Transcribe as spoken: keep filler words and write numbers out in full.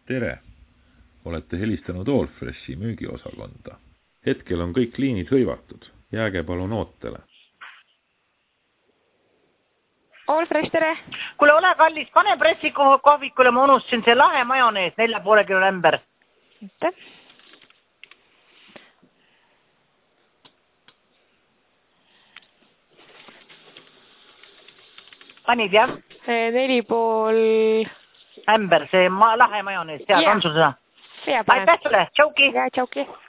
Tere! Olete helistanud Allfreshi müügiosakonda. Hetkel on kõik liinid hõivatud. Jääge palun ootele. Allfresh, tere! Kuule, ole kallis, pane pressikohvikule, ma unustasin see lahe majonees, nelja poole kilo lämber. Mitte. Panid, jah? Neli pool... Ämber, see ma lahe majonees, tead, yeah. on sul seda? Aitäh sulle, tšauki! Ja, tšauki!